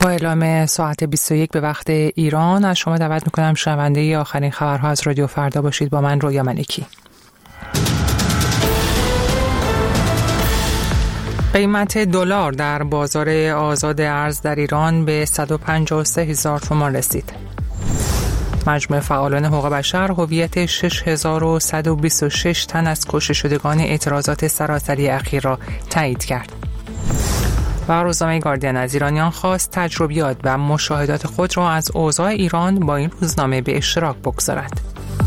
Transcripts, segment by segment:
با اعلام ساعت 21 به وقت ایران از شما دعوت میکنم شنونده آخرین خبرها از رادیو فردا باشید. با من رویا ملکی. قیمت دلار در بازار آزاد ارز در ایران به 153,000 تومان رسید. مجموع فعالان حقوق بشر هویت 6126 تن از کشته شدگان اعتراضات سراسری اخیر را تایید کرد. و روزنامه گاردین از ایرانیان خواست تجربیات و مشاهدات خود را از اوضاع ایران با این روزنامه به اشتراک بگذارد.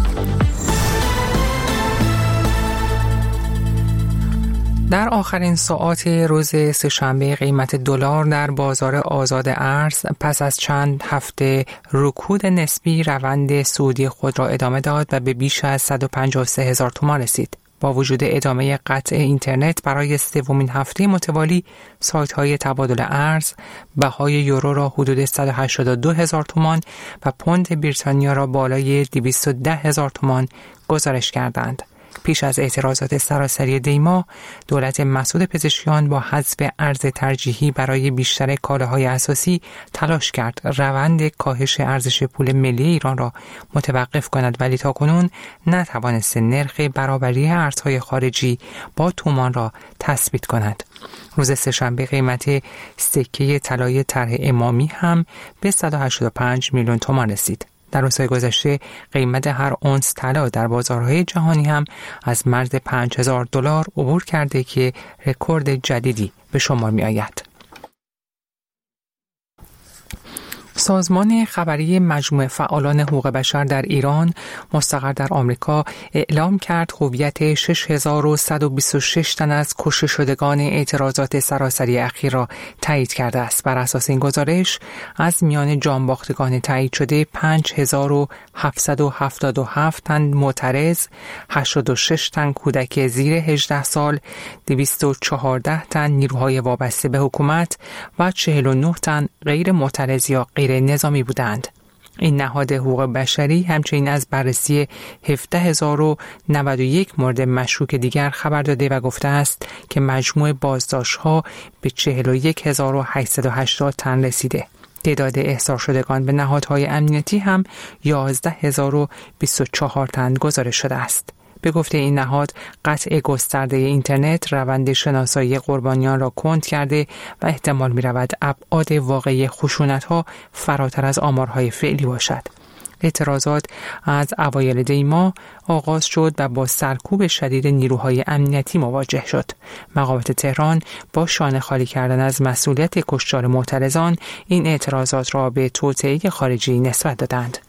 در آخرین ساعات روز سه‌شنبه قیمت دلار در بازار آزاد ارز پس از چند هفته رکود نسبی روند صعودی خود را ادامه داد و به بیش از 153,000 تومان رسید. با وجود ادامه قطع اینترنت برای سومین هفته متوالی، سایت‌های تبادل ارز بهای یورو را حدود 182,000 تومان و پوند بریتانیا را بالای 210,000 تومان گزارش کردند. پیش از اعتراضات سراسری دیما، دولت مسعود پزشکیان با حذف ارز ترجیحی برای بیشتر کالاهای اساسی تلاش کرد روند کاهش ارزش پول ملی ایران را متوقف کند، ولی تاکنون نتوانست نرخ برابری ارزهای خارجی با تومان را تثبیت کند. روز سه‌شنبه قیمت سکه طلای طرح امامی هم به 185 میلیون تومان رسید. در روزهای گذشته قیمت هر اونس طلا در بازارهای جهانی هم از مرز $5,000 عبور کرده که رکورد جدیدی به شمار می آید. سازمان خبری مجموعه فعالان حقوق بشر در ایران مستقر در آمریکا اعلام کرد هویت 6126 تن از کشته شدگان اعتراضات سراسری اخیر را تایید کرده است. بر اساس این گزارش از میان جانباختگان تایید شده 5777 تن معترض، 86 تن کودک زیر 18 سال، 214 تن نیروهای وابسته به حکومت و 49 تن غیر معترض یا غیر نظامی بودند. این نهاد حقوق بشری همچنین از بررسی 17,091 مورد مشکوک دیگر خبر داده و گفته است که مجموع بازداشت‌ها به 41,880 تن رسیده. تعداد احضار شدگان به نهادهای امنیتی هم 11,024 تن گزارش شده است. به گفته این نهاد، قطع گسترده اینترنت روند شناسایی قربانیان را کند کرده و احتمال می رود ابعاد واقعی خشونت‌ها فراتر از آمارهای فعلی باشد. اعتراضات از اوایل دی ماه آغاز شد و با سرکوب شدید نیروهای امنیتی مواجه شد. مقامات تهران با شانه خالی کردن از مسئولیت کشتار معترضان این اعتراضات را به توطئه خارجی نسبت دادند.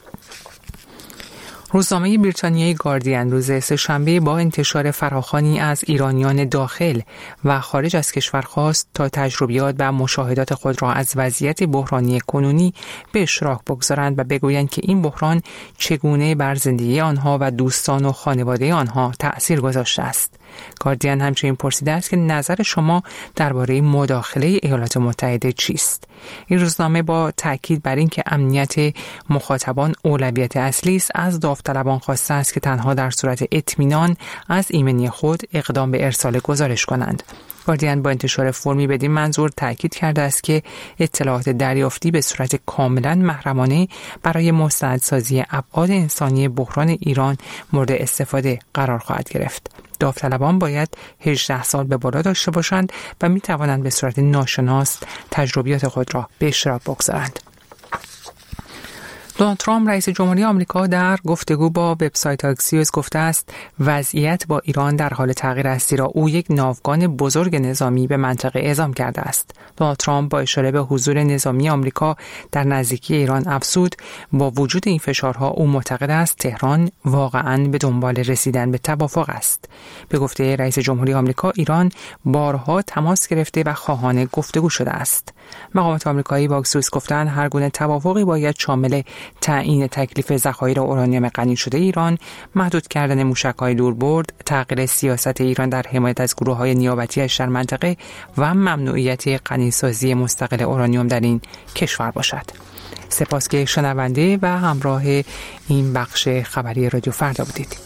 روزنامه بریتانیایی گاردین روز سه‌شنبه با انتشار فراخوانی از ایرانیان داخل و خارج از کشور خواست تا تجربیات و مشاهدات خود را از وضعیت بحرانی کنونی به اشتراک بگذارند و بگویند که این بحران چگونه بر زندگی آنها و دوستان و خانواده آنها تأثیر گذاشته است. گاردین همچنین پرسیده است که نظر شما درباره مداخله ایالات متحده چیست؟ این روزنامه با تاکید بر این که امنیت مخاطبان اولویت اصلی است از داوطلبان خواسته است که تنها در صورت اطمینان از ایمنی خود اقدام به ارسال گزارش کنند. گاردین با انتشار فرمی بدین منظور تاکید کرده است که اطلاعات دریافتی به صورت کاملا محرمانه برای مستندسازی ابعاد انسانی بحران ایران مورد استفاده قرار خواهد گرفت. داوطلبان باید 18 سال به بالا داشته باشند و می توانند به صورت ناشناس تجربیات خود را به اشتراک بگذارند. دونالد ترامپ رئیس جمهوری آمریکا در گفتگو با وبسایت اکسیوس گفته است وضعیت با ایران در حال تغییر است، زیرا او یک ناوگان بزرگ نظامی به منطقه اعزام کرده است. دونالد ترامپ با اشاره به حضور نظامی آمریکا در نزدیکی ایران افزود با وجود این فشارها او معتقد است تهران واقعاً به دنبال رسیدن به توافق است. به گفته رئیس جمهوری آمریکا ایران بارها تماس گرفته و خواهان گفتگو شده است. مقامات آمریکایی با اکسیوس گفتند هر گونه توافقی باید شامل تعیین تکلیف ذخایر اورانیوم غنی شده ایران، محدود کردن موشک‌های دوربرد، تغییر سیاست ایران در حمایت از گروه‌های نیابتی‌اش در منطقه و ممنوعیت غنیسازی مستقل اورانیوم در این کشور باشد. سپاس که شنونده و همراه این بخش خبری رادیو فردا بودید.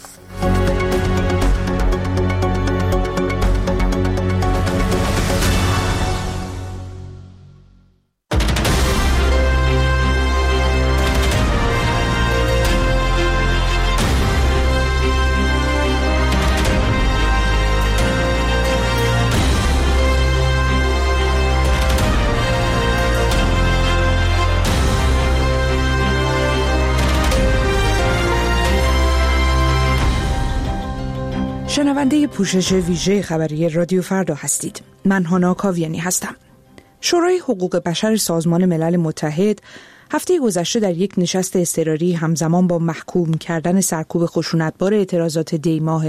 شنونده پوشش ویژه خبری رادیو فردا هستید. من هانا کاویانی هستم. شورای حقوق بشر سازمان ملل متحد هفته گذشته در یک نشست اضطراری همزمان با محکوم کردن سرکوب خشونتبار اعتراضات دی ماه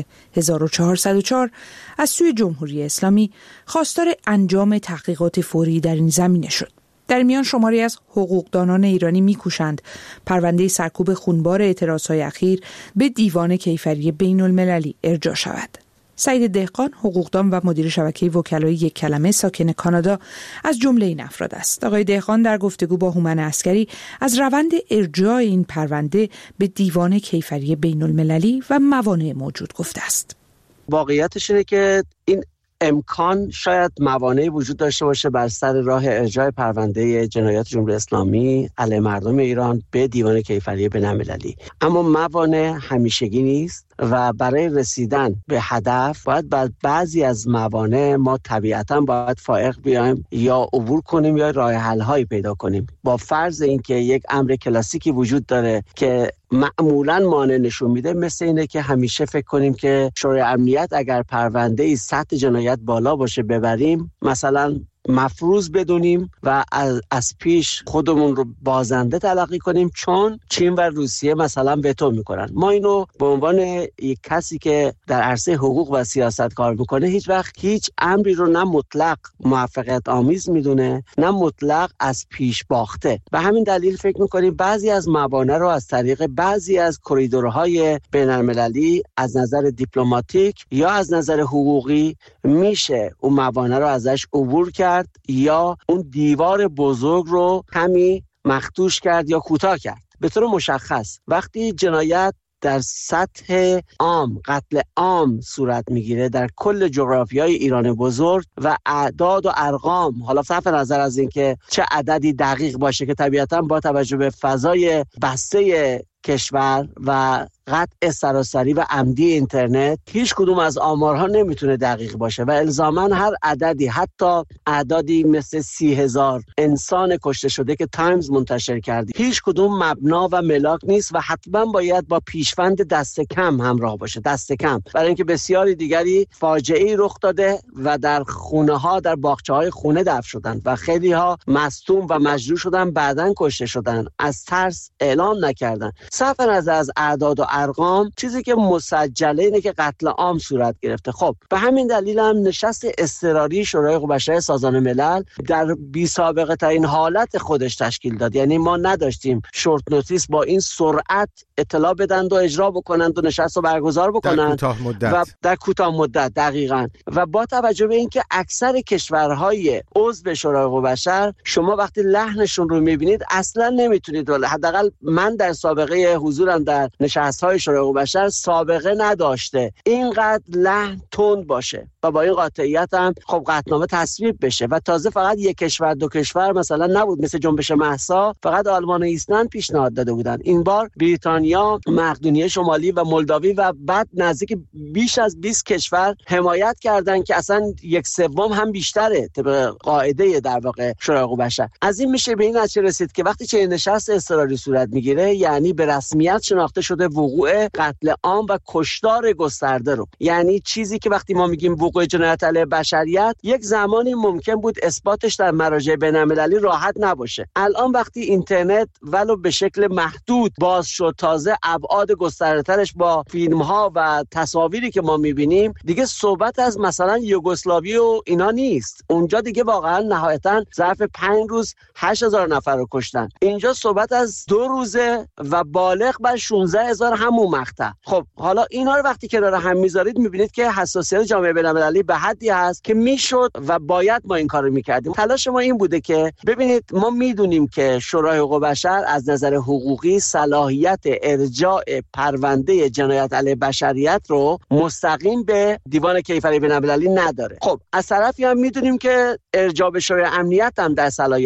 1404 از سوی جمهوری اسلامی خواستار انجام تحقیقات فوری در این زمینه شد. در میان شماری از حقوقدانان ایرانی می‌کوشند پرونده سرکوب خونبار اعتراضهای اخیر به دیوان کیفری بین‌المللی ارجاع شود. سعید دهقان، حقوقدان و مدیر شبکه وکلای یک کلمه ساکن کانادا، از جمله این افراد است. آقای دهقان در گفتگو با هومن عسکری از روند ارجاع این پرونده به دیوان کیفری بین‌المللی و موانع موجود گفته است. واقعیتش اینه که این امکان شاید موانعی وجود داشته باشه بر سر راه ارجاع پرونده جنایات جمهوری اسلامی علیه مردم ایران به دیوان کیفری بین‌المللی، اما موانع همیشگی نیست و برای رسیدن به هدف باید بر بعضی از موانع ما طبیعتاً باید فائق بیایم یا عبور کنیم یا راه حل هایی پیدا کنیم، با فرض اینکه یک امر کلاسیکی وجود داره که معمولاً مانع نشون میده، مثل اینه که همیشه فکر کنیم که شورای امنیت اگر پرونده سطح جنایت بالا باشه ببریم، مثلا مفروض بدونیم و از پیش خودمون رو بازنده تلقی کنیم، چون چین و روسیه مثلا وتو میکنن. ما اینو به عنوان یک کسی که در عرصه حقوق و سیاست کار میکنه هیچ وقت هیچ امری رو نه مطلق موفقیت آمیز میدونه نه مطلق از پیش باخته. به همین دلیل فکر میکنیم بعضی از موانع رو از طریق بعضی از کریدورهای بین‌المللی از نظر دیپلماتیک یا از نظر حقوقی میشه اون موانع رو ازش عبور کرد یا اون دیوار بزرگ رو کمی مخدوش کرد یا کوتاه کرد. به طور مشخص وقتی جنایت در سطح عام، قتل عام صورت میگیره در کل جغرافیای ایران بزرگ و اعداد و ارقام، حالا صرف نظر از اینکه چه عددی دقیق باشه که طبیعتاً با توجه به فضای بسته کشور و قطع سراسری و عمدی اینترنت هیچ کدوم از آمارها نمیتونه دقیق باشه و الزاماً هر عددی، حتی اعدادی مثل 30,000 انسان کشته شده که تایمز منتشر کرده، هیچ کدوم مبنا و ملاک نیست و حتما باید با پیشوند دست کم همراه باشه، دست کم، برای اینکه بسیاری دیگری فاجعه‌ای رخ داده و در خونه ها، در باغچه های خونه دفن شدن و خیلی ها مصدوم و مجروح شدن، بعداً کشته شدن، از ترس اعلام نکردن. صرف نظر از اعداد و ارقام، چیزی که مسجله اینه که قتل عام صورت گرفته. خب به همین دلیل هم نشست اضطراری شورای حقوق بشر سازمان ملل در بی سابقه ترین حالت خودش تشکیل داد. یعنی ما نداشتیم شورت نوتیس با این سرعت اطلاع بدن و اجرا بکنند و نشست رو برگزار بکنند در کوتاه مدت دقیقاً. و با توجه به اینکه اکثر کشورهای عضو شورای حقوق بشر شما وقتی لحنشون رو میبینید اصلا نمیتونید، حداقل من در سابقه حضورم در نشست‌های شورای حقوق بشر سابقه نداشته اینقدر لحن تند باشه و با این قاطعیت هم خب قطعنامه تصویب بشه و تازه فقط یک کشور دو کشور مثلا نبود، مثل جنبش مهسا فقط آلمان و ایسلند پیشنهاد داده بودن، این بار بریتانیا، مقدونیه شمالی و مولداوی و بعد نزدیک بیش از 20 کشور حمایت کردن که اصلا 1/3 هم بیشتره طبق قاعده در واقع شورای حقوق بشر. از این میشه به این نتیجه رسید که وقتی چه نشست اضطراری صورت میگیره یعنی به رسمیت شناخته شده وقوع قتل عام و کشتار گسترده رو. یعنی چیزی که وقتی ما میگیم وقوع جنایت علیه بشریت یک زمانی ممکن بود اثباتش در مراجع بین‌المللی راحت نباشه، الان وقتی اینترنت ولو به شکل محدود باز شد، تازه ابعاد گسترده‌ترش با فیلم‌ها و تصاویری که ما می‌بینیم، دیگه صحبت از مثلا یوگسلاوی و اینا نیست. اونجا دیگه واقعا نهایتاً ظرف 5 روز 8000 نفر رو کشتن. اینجا صحبت از 2 روزه و بالغ بر 16000 همون مقطع. خب حالا اینا رو وقتی کنار هم میذارید می‌بینید که حساسیت جامعه بین‌المللی به حدی هست که میشد و باید ما این کارو می‌کردیم. تلاش ما این بوده که ببینید ما میدونیم که شورای حقوق بشر از نظر حقوقی صلاحیت ارجاع پرونده جنایت علیه بشریت رو مستقیم به دیوان کیفری بین‌المللی نداره. خب از طرفی هم میدونیم که ارجاع به شورای امنیت هم در صلاحیت